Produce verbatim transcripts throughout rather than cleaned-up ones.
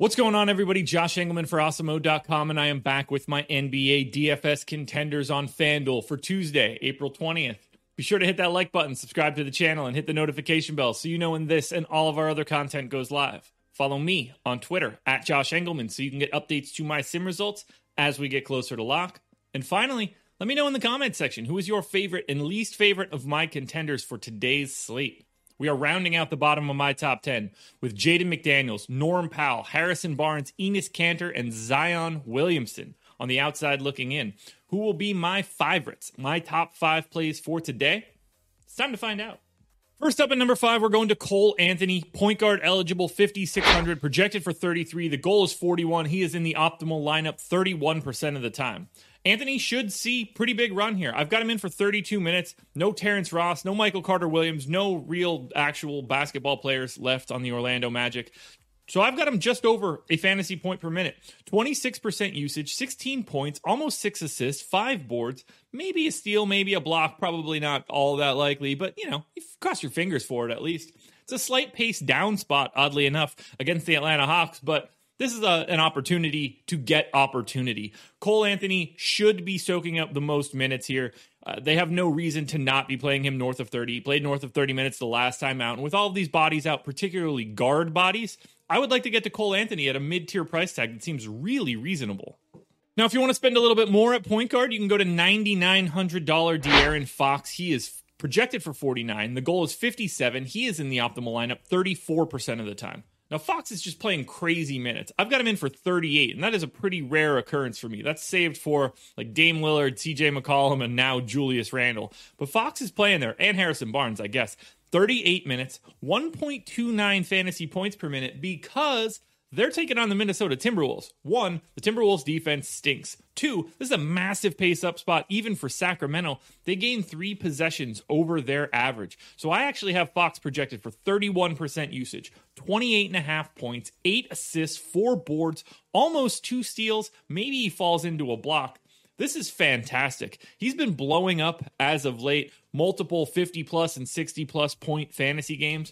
What's going on, everybody? Josh Engelman for Awesome Mode dot com, and I am back with my N B A D F S contenders on FanDuel for Tuesday, April twentieth. Be sure to hit that like button, subscribe to the channel, and hit the notification bell so you know when this and all of our other content goes live. Follow me on Twitter, at Josh Engelman, so you can get updates to my sim results as we get closer to lock. And finally, let me know in the comments section who is your favorite and least favorite of my contenders for today's slate. We are rounding out the bottom of my top ten with Jaden McDaniels, Norm Powell, Harrison Barnes, Enes Kanter, and Zion Williamson on the outside looking in. Who will be my favorites, my top five plays for today? It's time to find out. First up at number five, we're going to Cole Anthony, point guard eligible, fifty-six hundred, projected for thirty-three. The goal is forty-one. He is in the optimal lineup thirty-one percent of the time. Anthony should see pretty big run here. I've got him in for thirty-two minutes. No Terrence Ross, no Michael Carter-Williams, no real actual basketball players left on the Orlando Magic. So I've got him just over a fantasy point per minute. twenty-six percent usage, sixteen points, almost six assists, five boards, maybe a steal, maybe a block, probably not all that likely, but, you know, you cross your fingers for it at least. It's a slight pace down spot, oddly enough, against the Atlanta Hawks, but this is a, an opportunity to get opportunity. Cole Anthony should be soaking up the most minutes here. Uh, they have no reason to not be playing him north of thirty. He played north of thirty minutes the last time out. And with all of these bodies out, particularly guard bodies, I would like to get to Cole Anthony at a mid-tier price tag that seems really reasonable. Now, if you want to spend a little bit more at point guard, you can go to nine thousand nine hundred dollars De'Aaron Fox. He is projected for forty-nine. The goal is fifty-seven. He is in the optimal lineup thirty-four percent of the time. Now, Fox is just playing crazy minutes. I've got him in for thirty-eight, and that is a pretty rare occurrence for me. That's saved for like Dame Lillard, C J McCollum, and now Julius Randle. But Fox is playing there, and Harrison Barnes, I guess. thirty-eight minutes, one point two nine fantasy points per minute because they're taking on the Minnesota Timberwolves. One, the Timberwolves defense stinks. Two, this is a massive pace-up spot even for Sacramento. They gain three possessions over their average. So I actually have Fox projected for thirty-one percent usage, twenty-eight and a half points, eight assists, four boards, almost two steals. Maybe he falls into a block. This is fantastic. He's been blowing up as of late, multiple fifty-plus and sixty-plus point fantasy games.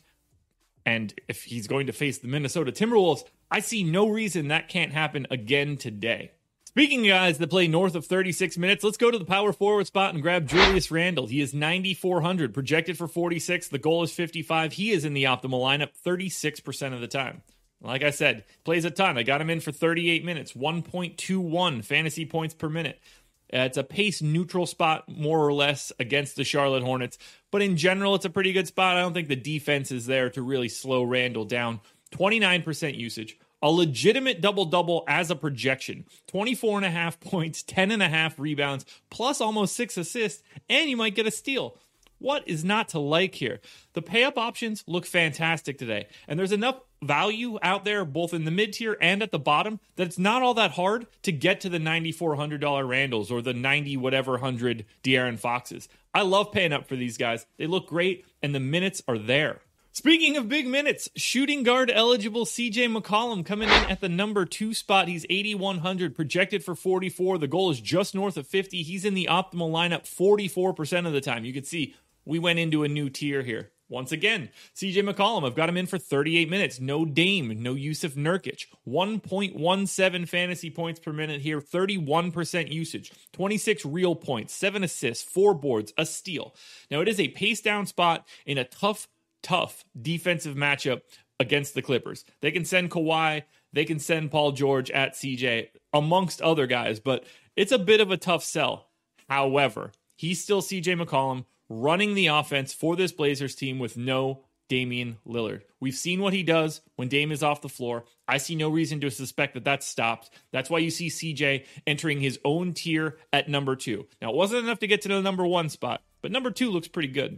And if he's going to face the Minnesota Timberwolves, I see no reason that can't happen again today. Speaking of guys that play north of thirty-six minutes, let's go to the power forward spot and grab Julius Randle. He is nine thousand four hundred, projected for forty-six. The goal is fifty-five. He is in the optimal lineup thirty-six percent of the time. Like I said, plays a ton. I got him in for thirty-eight minutes, one point two one fantasy points per minute. Uh, it's a pace neutral spot, more or less, against the Charlotte Hornets. But in general, it's a pretty good spot. I don't think the defense is there to really slow Randle down. twenty-nine percent usage. A legitimate double-double as a projection. twenty-four and a half points, ten and a half rebounds, plus almost six assists, and you might get a steal. What is not to like here? The pay-up options look fantastic today, and there's enough value out there, both in the mid-tier and at the bottom, that it's not all that hard to get to the nine thousand four hundred dollars Randles or the ninety whatever hundred De'Aaron Foxes. I love paying up for these guys. They look great, and the minutes are there. Speaking of big minutes, shooting guard eligible C J McCollum coming in at the number two spot. He's eight thousand one hundred, projected for forty-four. The goal is just north of fifty. He's in the optimal lineup forty-four percent of the time. You can see we went into a new tier here. Once again, C J McCollum, I've got him in for thirty-eight minutes. No Dame, no Yusuf Nurkic. one point one seven fantasy points per minute here, thirty-one percent usage, twenty-six real points, seven assists, four boards, a steal. Now, it is a pace down spot in a tough, tough defensive matchup against the Clippers. They can send Kawhi, they can send Paul George at C J, amongst other guys, but it's a bit of a tough sell. However, he's still C J McCollum, running the offense for this Blazers team with no Damian Lillard. We've seen what he does when Dame is off the floor. I see no reason to suspect that that's stopped. That's why you see C J entering his own tier at number two. Now, it wasn't enough to get to the number one spot, but number two looks pretty good.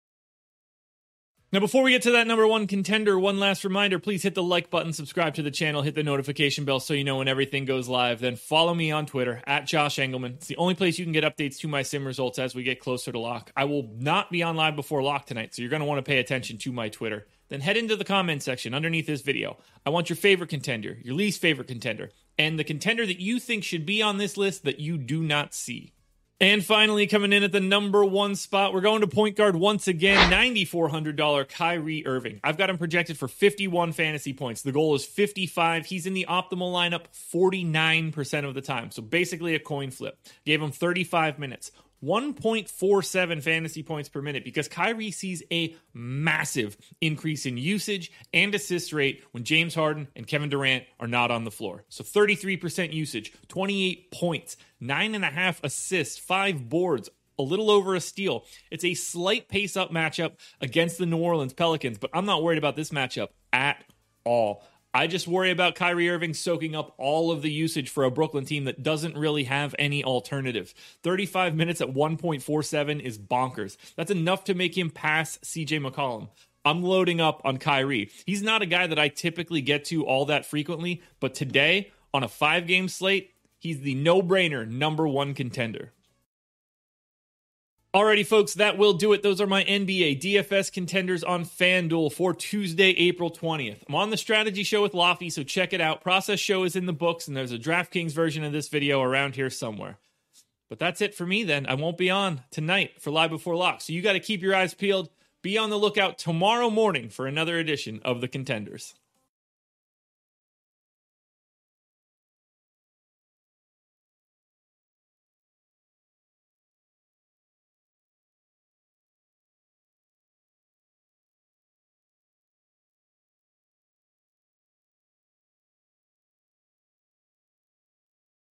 Now, before we get to that number one contender, one last reminder, please hit the like button, subscribe to the channel, hit the notification bell so you know when everything goes live. Then follow me on Twitter, at Josh Engelman. It's the only place you can get updates to my sim results as we get closer to lock. I will not be on live before lock tonight, so you're going to want to pay attention to my Twitter. Then head into the comment section underneath this video. I want your favorite contender, your least favorite contender, and the contender that you think should be on this list that you do not see. And finally, coming in at the number one spot, we're going to point guard once again, nine thousand four hundred dollars Kyrie Irving. I've got him projected for fifty-one fantasy points. The goal is fifty-five. He's in the optimal lineup forty-nine percent of the time, so basically a coin flip. Gave him thirty-five minutes. one point four seven fantasy points per minute because Kyrie sees a massive increase in usage and assist rate when James Harden and Kevin Durant are not on the floor. So thirty-three percent usage, twenty-eight points, nine and a half assists, five boards, a little over a steal. It's a slight pace up matchup against the New Orleans Pelicans, but I'm not worried about this matchup at all. I just worry about Kyrie Irving soaking up all of the usage for a Brooklyn team that doesn't really have any alternative. thirty-five minutes at one point four seven is bonkers. That's enough to make him pass C J McCollum. I'm loading up on Kyrie. He's not a guy that I typically get to all that frequently, but today, on a five-game slate, he's the no-brainer number one contender. Alrighty, folks, that will do it. Those are my N B A D F S contenders on FanDuel for Tuesday, April twentieth. I'm on the strategy show with Lofty, so check it out. Process show is in the books, and there's a DraftKings version of this video around here somewhere. But that's it for me then. I won't be on tonight for Live Before Lock, so you got to keep your eyes peeled. Be on the lookout tomorrow morning for another edition of the Contenders.